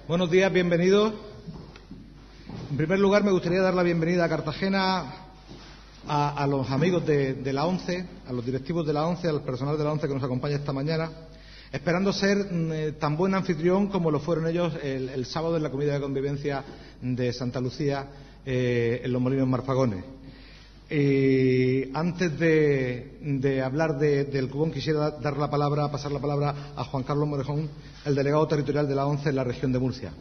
Buenos días, bienvenidos. En primer lugar, me gustaría dar la bienvenida a Cartagena a los amigos de la ONCE, a los directivos de la ONCE, al personal de la ONCE que nos acompaña esta mañana, esperando ser tan buen anfitrión como lo fueron ellos el sábado en la comida de convivencia de Santa Lucía en Los Molinos Marfagones. Antes de hablar del cupón, quisiera pasar la palabra a Juan Carlos Morejón, el delegado territorial de la ONCE en la región de Murcia.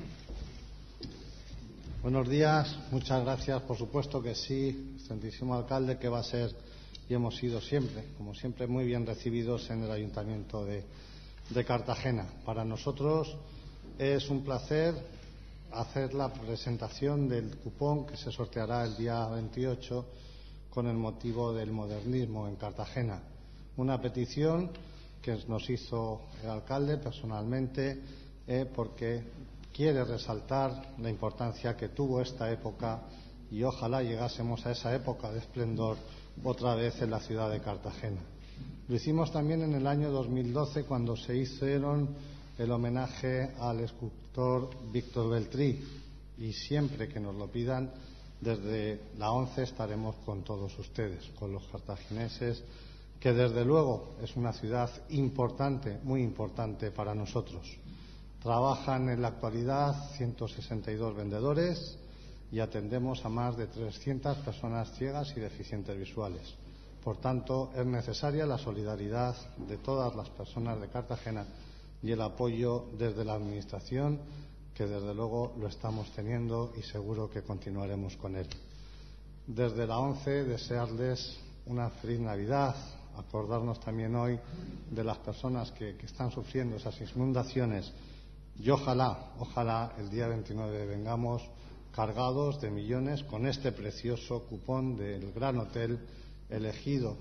Buenos días, muchas gracias. Por supuesto que sí, excelentísimo alcalde, que va a ser y hemos sido siempre, como siempre, muy bien recibidos en el Ayuntamiento de Cartagena. Para nosotros es un placer hacer la presentación del cupón que se sorteará el día 28 con el motivo del modernismo en Cartagena. Una petición que nos hizo el alcalde personalmente porque quiere resaltar la importancia que tuvo esta época y ojalá llegásemos a esa época de esplendor otra vez en la ciudad de Cartagena. Lo hicimos también en el año 2012 cuando se hicieron el homenaje al escultor Víctor Beltrí, y siempre que nos lo pidan desde la ONCE estaremos con todos ustedes, con los cartagineses, que desde luego es una ciudad importante, muy importante para nosotros. Trabajan en la actualidad 162 vendedores y atendemos a más de 300 personas ciegas y deficientes visuales. Por tanto, es necesaria la solidaridad de todas las personas de Cartagena y el apoyo desde la Administración, que desde luego lo estamos teniendo y seguro que continuaremos con él. Desde la ONCE, desearles una feliz Navidad, acordarnos también hoy de las personas que están sufriendo esas inundaciones y ojalá el día 29 vengamos cargados de millones con este precioso cupón del Gran Hotel elegido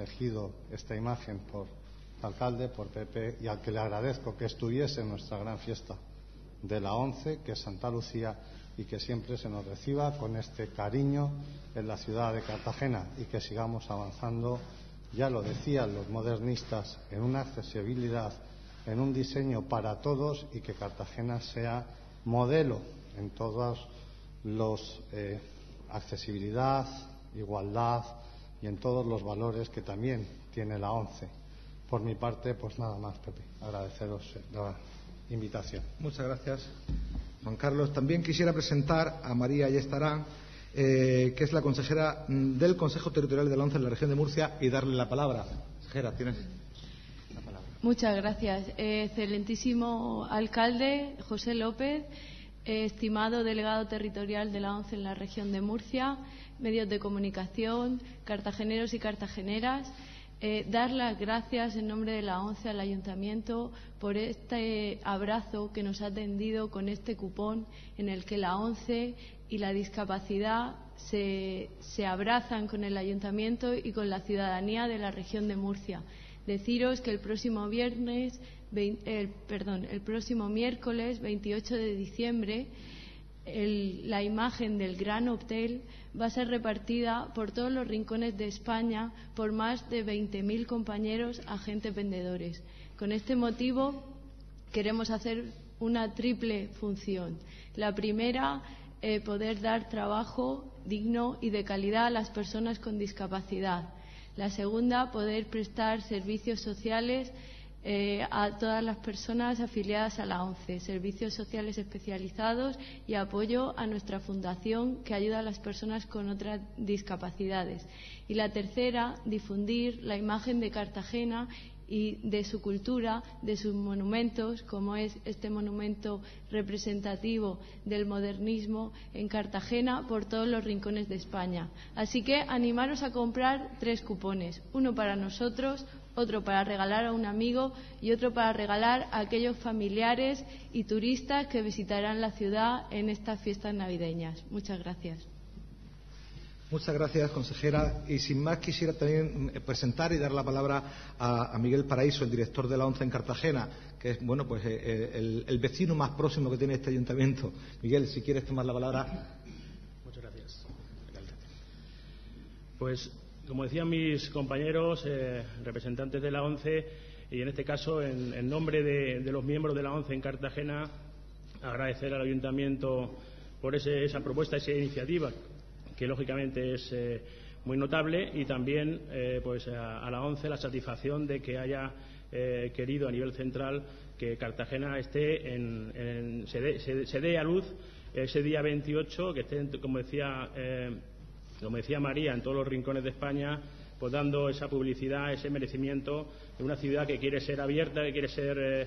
esta imagen por el alcalde, por Pepe, y al que le agradezco que estuviese en nuestra gran fiesta de la ONCE, que es Santa Lucía, y que siempre se nos reciba con este cariño en la ciudad de Cartagena y que sigamos avanzando, ya lo decían los modernistas, en una accesibilidad, en un diseño para todos, y que Cartagena sea modelo en todos los accesibilidad, igualdad y en todos los valores que también tiene la ONCE. Por mi parte, pues nada más, Pepe, agradeceros la invitación. Muchas gracias, Juan Carlos. También quisiera presentar a María Ayestarán, que es la consejera del Consejo Territorial de la ONCE en la región de Murcia, y darle la palabra. Consejera, tienes la palabra. Muchas gracias. Excelentísimo alcalde José López, estimado delegado territorial de la ONCE en la región de Murcia, medios de comunicación, cartageneros y cartageneras, dar las gracias en nombre de la ONCE al Ayuntamiento por este abrazo que nos ha tendido con este cupón en el que la ONCE y la discapacidad se abrazan con el Ayuntamiento y con la ciudadanía de la región de Murcia. Deciros que el próximo miércoles 28 de diciembre la imagen del Gran Hotel va a ser repartida por todos los rincones de España por más de 20.000 compañeros agentes vendedores. Con este motivo queremos hacer una triple función. La primera, poder dar trabajo digno y de calidad a las personas con discapacidad. La segunda, poder prestar servicios sociales a todas las personas afiliadas a la ONCE, servicios sociales especializados y apoyo a nuestra fundación que ayuda a las personas con otras discapacidades. Y la tercera, difundir la imagen de Cartagena y de su cultura, de sus monumentos, como es este monumento representativo del modernismo en Cartagena, por todos los rincones de España. Así que animaros a comprar 3 cupones, uno para nosotros, otro para regalar a un amigo y otro para regalar a aquellos familiares y turistas que visitarán la ciudad en estas fiestas navideñas. Muchas gracias. Muchas gracias, consejera. Y sin más, quisiera también presentar y dar la palabra a Miguel Paraíso, el director de la ONCE en Cartagena, que es el vecino más próximo que tiene este ayuntamiento. Miguel, si quieres tomar la palabra. Muchas gracias, alcalde. Pues, como decían mis compañeros, representantes de la ONCE, y en este caso, en nombre de los miembros de la ONCE en Cartagena, agradecer al Ayuntamiento por esa propuesta, esa iniciativa, que lógicamente es muy notable, y también pues a la ONCE la satisfacción de que haya querido a nivel central que Cartagena esté se dé a luz ese día 28, que estén, como decía María, en todos los rincones de España, pues dando esa publicidad, ese merecimiento de una ciudad que quiere ser abierta, que quiere ser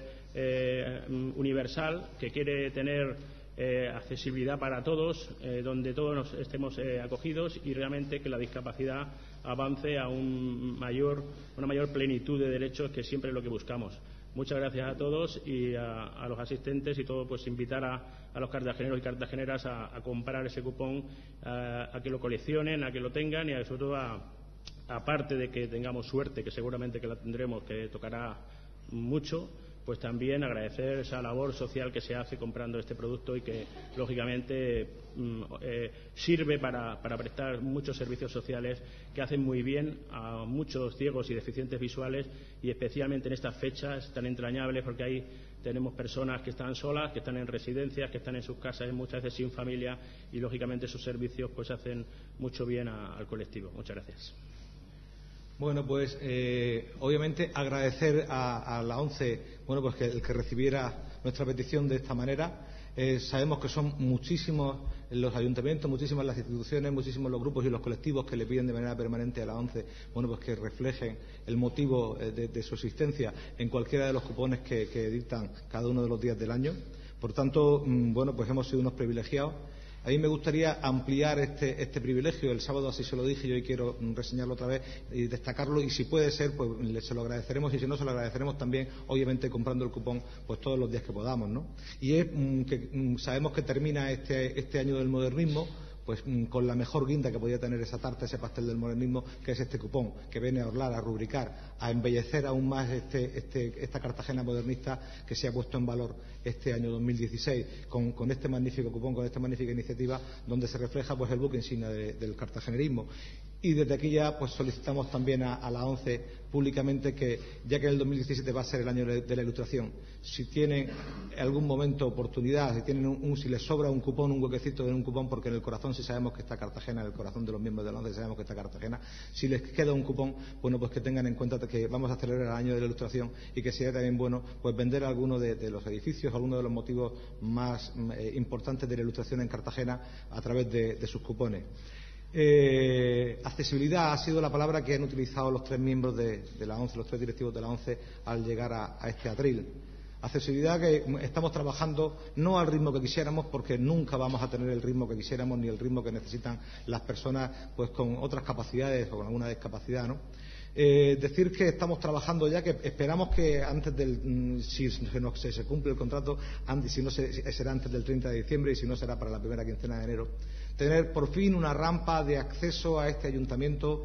universal, que quiere tener accesibilidad para todos, donde todos estemos acogidos, y realmente que la discapacidad avance a una mayor plenitud de derechos, que siempre es lo que buscamos. Muchas gracias a todos y a los asistentes, y todo, pues invitar a los cartageneros y cartageneras a comprar ese cupón, a que lo coleccionen, a que lo tengan, y sobre todo aparte de que tengamos suerte, que seguramente que la tendremos, que tocará mucho, pues también agradecer esa labor social que se hace comprando este producto, y que lógicamente sirve para prestar muchos servicios sociales que hacen muy bien a muchos ciegos y deficientes visuales, y especialmente en estas fechas tan entrañables, porque ahí tenemos personas que están solas, que están en residencias, que están en sus casas, muchas veces sin familia, y lógicamente esos servicios pues hacen mucho bien al colectivo. Muchas gracias. Bueno, pues obviamente agradecer a la ONCE, bueno, pues que el que recibiera nuestra petición de esta manera. Sabemos que son muchísimos los ayuntamientos, muchísimas las instituciones, muchísimos los grupos y los colectivos que le piden de manera permanente a la ONCE, bueno, pues que reflejen el motivo de su existencia en cualquiera de los cupones que dictan cada uno de los días del año. Por tanto, bueno, pues hemos sido unos privilegiados. A mí me gustaría ampliar este privilegio. El sábado así se lo dije, y hoy quiero reseñarlo otra vez y destacarlo, y si puede ser, pues se lo agradeceremos, y si no, se lo agradeceremos también, obviamente, comprando el cupón pues todos los días que podamos, ¿no? Y es que sabemos que termina este año del modernismo pues con la mejor guinda que podía tener esa tarta, ese pastel del modernismo, que es este cupón, que viene a orlar, a rubricar, a embellecer aún más esta Cartagena modernista que se ha puesto en valor este año 2016, con este magnífico cupón, con esta magnífica iniciativa, donde se refleja pues el buque insignia del cartagenerismo. Y desde aquí ya pues solicitamos también a la ONCE públicamente que, ya que el 2017 va a ser el año de la Ilustración, si tienen algún momento oportunidad, si les sobra un cupón, un huequecito en un cupón, porque en el corazón sí sabemos que está Cartagena, en el corazón de los miembros de la ONCE sabemos que está Cartagena, si les queda un cupón, bueno, pues que tengan en cuenta que vamos a celebrar el año de la Ilustración, y que sería también bueno pues vender alguno de los edificios, alguno de los motivos más importantes de la Ilustración en Cartagena a través de sus cupones. Accesibilidad ha sido la palabra que han utilizado los tres miembros de la ONCE, los tres directivos de la ONCE, al llegar a este atril. Accesibilidad que estamos trabajando no al ritmo que quisiéramos, porque nunca vamos a tener el ritmo que quisiéramos ni el ritmo que necesitan las personas pues con otras capacidades o con alguna discapacidad, ¿no? Decir que estamos trabajando ya, que esperamos que antes si se cumple el contrato, si no será antes del 30 de diciembre, y si no será para la primera quincena de enero, tener por fin una rampa de acceso a este ayuntamiento,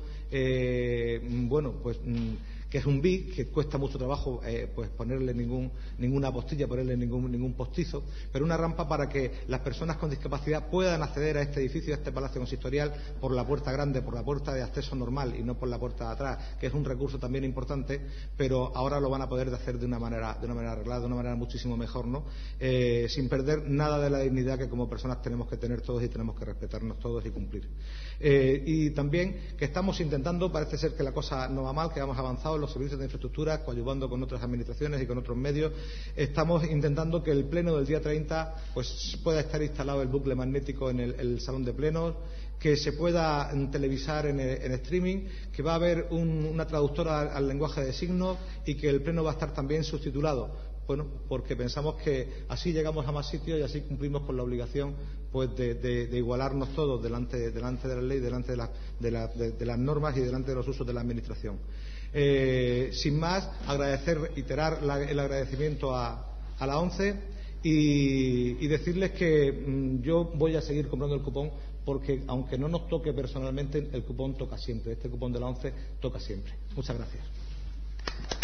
bueno, pues que es un BIC, que cuesta mucho trabajo pues ponerle ninguna apostilla, ponerle ningún postizo, pero una rampa para que las personas con discapacidad puedan acceder a este edificio, a este palacio consistorial, por la puerta grande, por la puerta de acceso normal, y no por la puerta de atrás, que es un recurso también importante, pero ahora lo van a poder hacer de una manera arreglada, de una manera muchísimo mejor, ¿no? Sin perder nada de la dignidad que como personas tenemos que tener todos, y tenemos que respetarnos todos y cumplir. Y también que estamos intentando, parece ser que la cosa no va mal, que vamos avanzado los servicios de infraestructura, coadyuvando con otras administraciones y con otros medios. Estamos intentando que el pleno del día 30 pues pueda estar instalado el bucle magnético en el salón de plenos, que se pueda televisar en streaming, que va a haber una traductora al lenguaje de signos, y que el pleno va a estar también subtitulado. Bueno, porque pensamos que así llegamos a más sitios y así cumplimos con la obligación pues de igualarnos todos delante de la ley, delante de las normas y delante de los usos de la administración. Sin más, reiterar el agradecimiento a la ONCE y decirles que yo voy a seguir comprando el cupón, porque aunque no nos toque personalmente, el cupón toca siempre. Este cupón de la ONCE toca siempre. Muchas gracias.